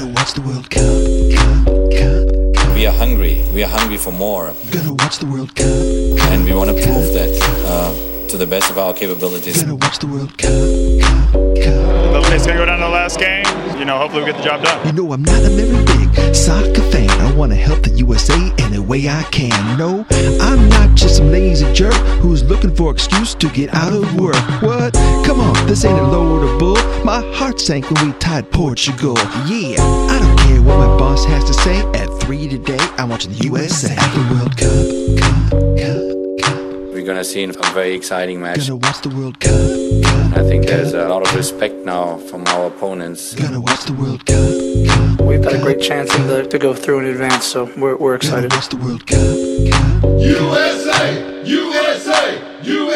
Gonna watch the World Cup. We are hungry. We are hungry for more. Gonna watch the World Cup. And we want to prove that to the best of our capabilities. Gonna watch the World Cup. It's gonna go down to the last game. You know, hopefully we get the job done. You know I'm not a very big soccer fan. I wanna help the USA any way I can. No, I'm not just some lazy jerk who's looking for excuse to get out of work. What? Come on, this ain't a load of bull. My heart sank when we tied Portugal. Yeah, I don't care what my boss has to say. At 3 today, I'm watching the USA. At the World Cup. We're gonna see a very exciting match. Gonna watch the World Cup. I think there's a lot of respect now from our opponents. Gonna watch the World Cup. We've got a great chance to go through in advance, so we're excited. Gonna watch the World Cup. USA! USA! USA!